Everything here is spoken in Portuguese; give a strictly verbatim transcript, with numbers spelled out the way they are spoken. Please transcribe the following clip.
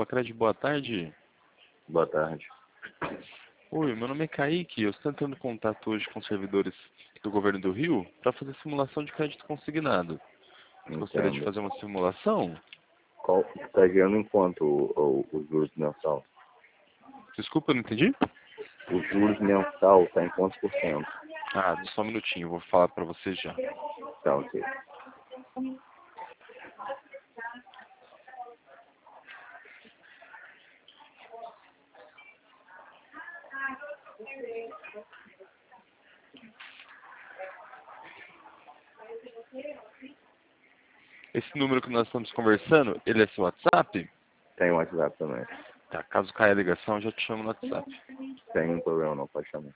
Lacred, boa tarde. Boa tarde. Oi, meu nome é Kaique. Eu estou entrando em contato hoje com os servidores do Governo do Rio para fazer simulação de crédito consignado. Você gostaria de Entendo. fazer uma simulação? Qual está gerando em quanto o, o, os juros mensal? Desculpa, eu não entendi? O juros mensal está em quantos por cento? Ah, só um minutinho, eu vou falar para você já. Tá, ok. Esse número que nós estamos conversando, ele é seu WhatsApp? Tem WhatsApp também. Tá, caso caia a ligação, eu já te chamo no WhatsApp. Tem um problema não, pode chamar.